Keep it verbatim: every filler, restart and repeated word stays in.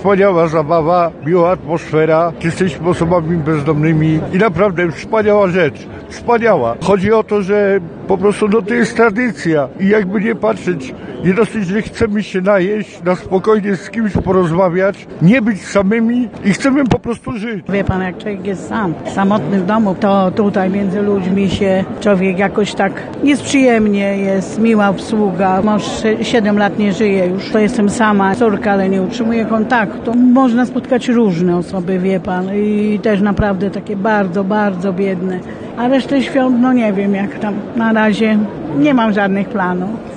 wspaniała zabawa, miła atmosfera, jesteśmy osobami bezdomnymi i naprawdę wspaniała rzecz, wspaniała. Chodzi o to, że po prostu no to jest tradycja i jakby nie patrzeć, nie dosyć, że chcemy się najeść, na spokojnie z kimś porozmawiać, nie być samymi i chcemy po prostu żyć. Wie pan, jak człowiek jest sam, samotny w domu, to tutaj między ludźmi się człowiek jakoś tak jest przyjemnie, jest miła obsługa. Mąż siedem lat nie żyje już, to jestem sama, córka, ale nie utrzymuje kontaktu. Można spotkać różne osoby, wie pan, i też naprawdę takie bardzo, bardzo biedne. A resztę świąt, no nie wiem jak tam, na razie nie mam żadnych planów.